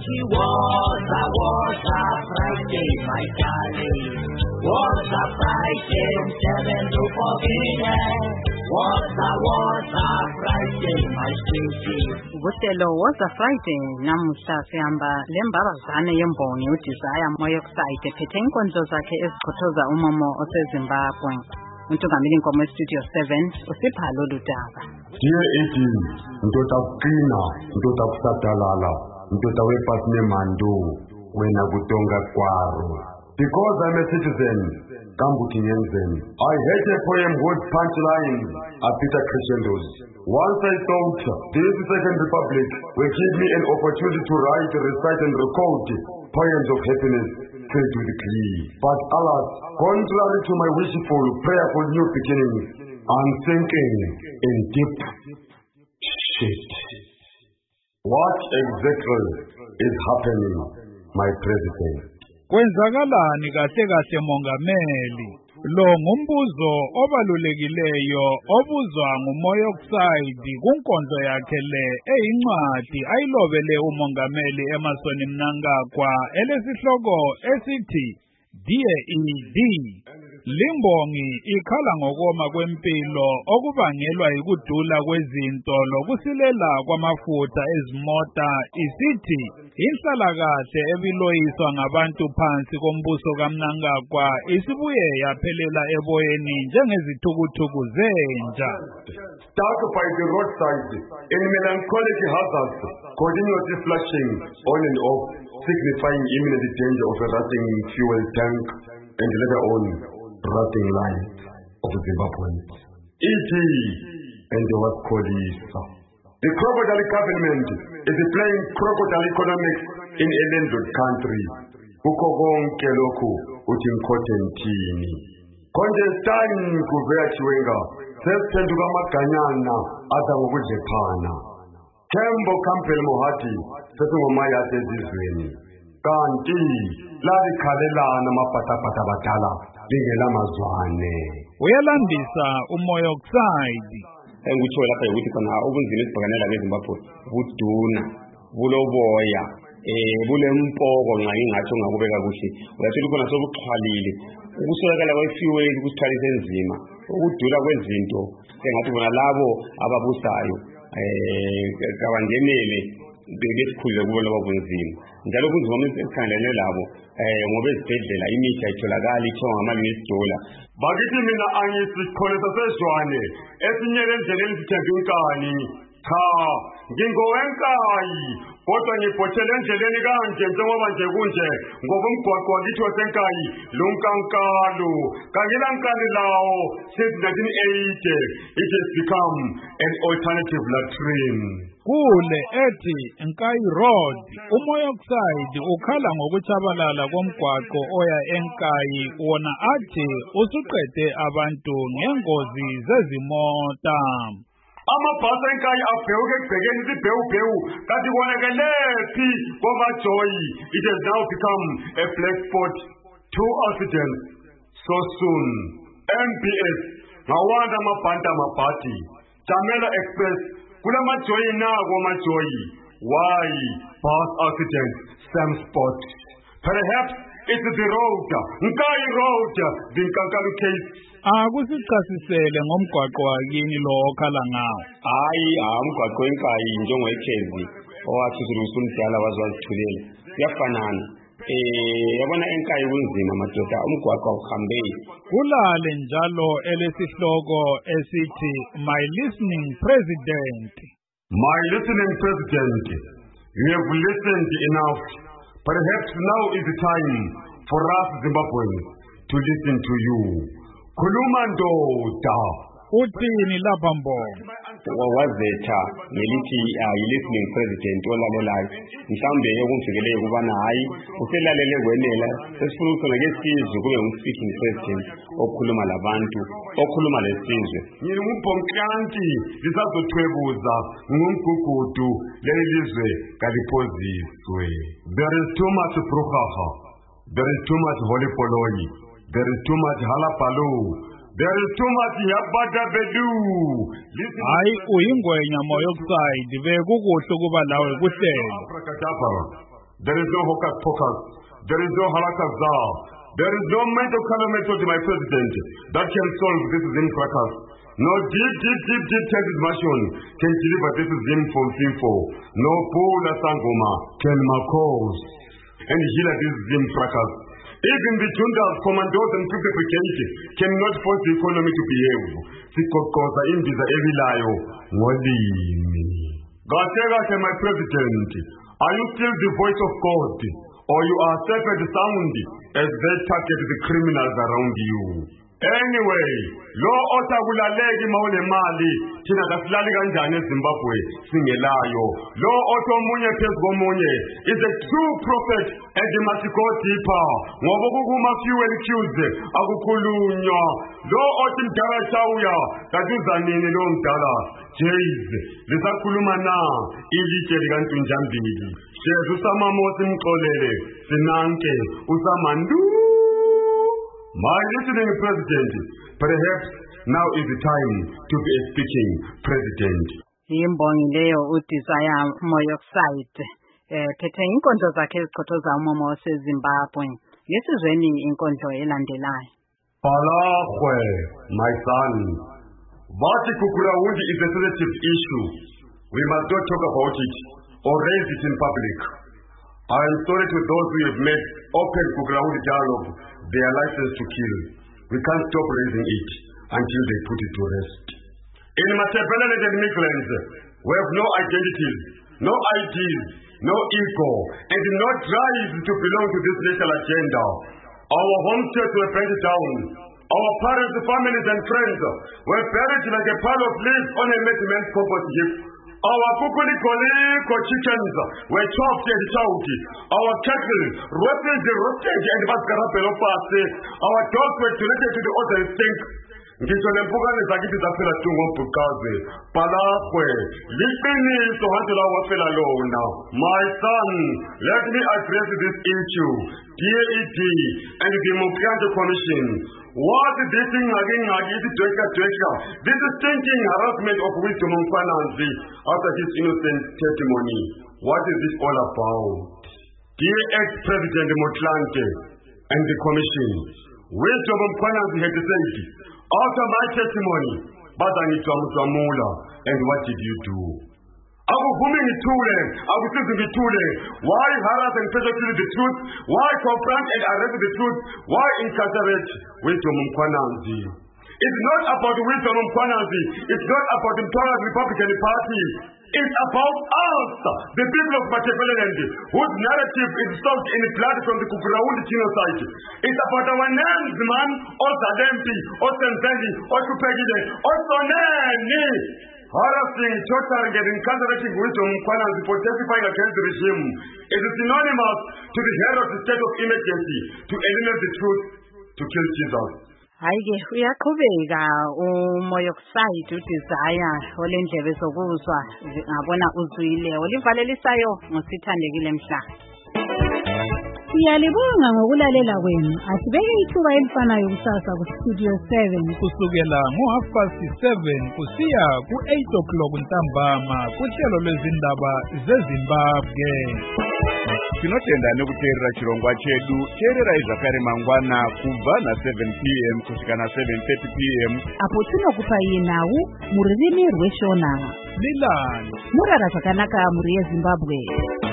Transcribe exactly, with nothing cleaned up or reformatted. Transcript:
Ithi woza woza Friday my darling, woza Friday msebenzi ufokile, woza woza Friday my sweetie. Kuhlelo woza Friday namuhla sihamba lembabazane yembongi uDesire Moyoxide ephethe inkonzo zakhe eziqhothoza umomo oseZimbabwe. Untugameli inkomo estudio seven usiphalo ludaba. Dear eighteen, ndoda kuqina, ndoda kusadalala, ndoda wepasine mando, wena kutonga kwaro. Because I'm a citizen, Kambuti Yenzen, I hate a poem whose punchlines are Peter crescendos. Once I thought this Second Republic will give me an opportunity to write, recite and record poems of happiness filled with glee. But alas, contrary to my wishful, prayerful new beginnings, I'm sinking in deep shit. What exactly is happening, my president? Kwenzakalani kahle kahle mongameli? Lo ngumbuzo obalulekileyo obuzwa nguMoyoxide kunkondlo yakhe le eyincwadi ayilobele umongameli Emmerson Mnangagwa elesihloko esithi Dear E D. Limbongi ikhala ngokoma kwempilo okubangelwa yikudula kwezinto lokusilela kwamafutha ezimota, isithi inhlalakahle ebiloyiswa ngabantu phansi kombuso kaMnangagwa isibuye yaphelela eboyeni njengezithukuthuku zenja. Stuck by the roadside in melancholic hazards, continuously flashing on and off, signifying imminent danger of a rotting fuel tank and later on rotting life of Zimbabweans. E T and the was Kolisa. The crocodile government is playing crocodile economics in a landlord country. Ukho konke lokhu uthi ngikhothentini. Konjestani kuvea chiwenga, sesiphenduka amaganyana adla ngokudlephana. Kembo Campbell Mohati sesingomayati ezizweni. Kanti lalikhalelana amaphathaphatha abadala lingela mazwane. Uyalandisa uMoyoxide. Engikutsho lapha ukuthi khona ubunzima esibhakanela ngeZimbabwe buduna, buloboya, eh bulempoko nxa ingathi ungakubeka kuhle. Uyathola khona sobuxhwalile. Ukusolakala kwefuel kusithwalise enzima. Ukudula kwezinto sengathi bona labo ababusayo eh kabangenele besikhule kubo labo bunzima. Njalo kunzima esikhangelene labo eh ngoba ezibhedlela imithi ayitholakala ithiwa ngama-U S dollar. Bakithi mina angisikholisa sezwane esinyele endleleni sithembe inkani. Cha, ngingowenkayi kodwa ngibhothele endleleni kanje njengoba nje kunje ngoba umgwaqo wakithi wasenkayi lo nkankalo kangela nkani lawo since nineteen eighty. It has become an alternative latrine. Kule ethi Nkayi Road, uMoyoxide ukhala ngokutshabalala komgwaqo oya eNkayi wona athi usuqede abantu ngengozi zezimota. Amabhasi eNkayi abhewuke ekubhekeni isibhewubhewu kanti konekelephi kwamajoyi. It has now become a black spot. Two accidents so soon. M B S ngawanda amabhanta amabhati. Jamela Express kulamajoyi nako amajoyi. Why bus accident same spot? Perhaps it's the road, Nkayi Road, the Nkankalo case. Akusichasisele ngomgwaqo wakini lo okhala ngawo. Hayi, umgwaqo eNkayi njengo ekhezi owathuthula usumdala wazwazithulela. Kuyafanana. Eh yabona eNkayi kunzima madoda umgwaqo awuhambeki. Kulale njalo elesihloko esithi My Listening President. My listening president, you have listened enough. Perhaps now is the time for us Zimbabweans to listen to you. Khuluma ndoda. Uthini lapha mbongo? Wazetha ngelithi yi-listening president olalelayo. Mhlawumbe ekumfikelele kubana hayi uselalele kwenela sesifuna ukuthi ngeke sizwe kube un-speaking president okhuluma labantu okhuluma lesizwe. Ngingumphonkanti lisazothwebuza ngumgugudu lelizwe kaliphoziswe. There is too much brouhaha. There is too much holy poloi. There is too much halapalu. There is too much yabadabedu. Hayi uyingwenya Moyoxide bekukuhle kuba lawe kuhlelo. There is no hocus pocus. There is no halakazar. There is no mental calamity to my president that can solve this Zim fracas. No deep, deep, deep, deep Texas machine can deliver this Zim from Finfo. No Pula Sangoma can Makos and heal this Zim fracas. Even the juntas, commandos, and people cannot force the economy to behave. Sikokosa Indiza Evilayo, Wadimi. God, my president, are you still the voice of God? Or you are separate sound as they target the criminals around you? Anyway, lo otakulaleki mawune mali thina kasilali kanjani eZimbabwe singelayo. Lo otho omunye phezu komunye is a true prophet and he must go deeper. Ngoba kukuma fuel cues akukhulunywa. Lo othi mdala chawuya kaduza nini lo mdala Jayze lisakhuluma na ilitshe likantunjambili. Shezu samamosi mxolele sinanke usamandu. My listening president, perhaps now is the time to be a speaking president. Imbongi leyo uDesire Moyoxide eh phethe inkonzo zakhe eziqothoza umomo waseZimbabwe. Ngesizweni inkonzo elandelayo. Palahwe, my son. Vati Kukurawundi is a sensitive issue. We must not talk about it or raise it in public. I am sorry to those who have made open Kukurawundi dialogue their license to kill. We can't stop raising it until they put it to rest. In Matabeleland and Midlands, we have no identities, no I Ds, no ego, and no drive to belong to this national agenda. Our homesteads were burnt down. Our parents, families, and friends were buried like a pile of leaves on a man's compost heap. Our kukuliko chickens were chopped and chowed. Our cattle roasted, roasted, and bascarapelo past. Our dogs were donated to the other stink. Ngitho lempukane zakithi zaphela tu ngombukaze palahwe liqiniso handela wafela lona. My son, let me address this issue. D A E D and the Democratic Commission. What is this thing again? This is thinking harassment of wisdom on finance after his innocent testimony. What is this all about? Dear ex-President Motlanthe and the Commission, wisdom on finance had said, after my testimony, but I need to amula. And what did you do? I was booming it too late. I was listening to too late. Why harass and persecute the truth? Why confront and arrest the truth? Why incarcerate wisdom on finance? It's not about wisdom on finance. It's not about the Intolerant Republican Party. It's about us, the people of Matabeleland, whose narrative is soaked in blood from the Kukurawundi genocide. It's about our names, man, or Zadempi, or Senzeli, or Tupegide, or Soneni. Harassing, torturing, and incarcerating wisdom finance for testifying against the regime is synonymous to the head of the state of emergency to eliminate the truth, to kill Jesus. Hayike uyaqhubeka uMoyoxide uDesire olendlebe zokuzwa ngabona uzwile olivalelisayo ngosithandekile mhla. Siyalibonga ngokulalela kwenu. Asibeke ithuba elifanayo kusasa ku Studio seven kusukela ngo half past seven kusiya ku eight o'clock ntambama kuhlelo lwezindaba zeZimbabwe. Tinotenda nekuteerera chirongwa chedu teerera izvakare mangwana kubva na seven p m kusvika na seven thirty p m apo tinokupa yenhau mururimi rweshona. Lilani Murara zvakanaka muri yeZimbabwe.